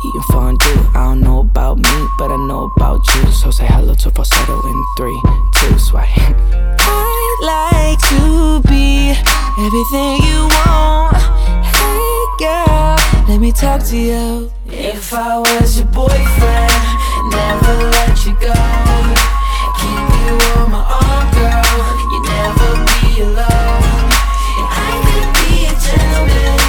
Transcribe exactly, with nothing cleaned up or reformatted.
eating fondue. I don't know about me, but I know about you. So say hello to falsetto in three, two, swipe. I'd like to be everything you want. Hey girl, let me talk to you. If I was your boyfriend, never let you go.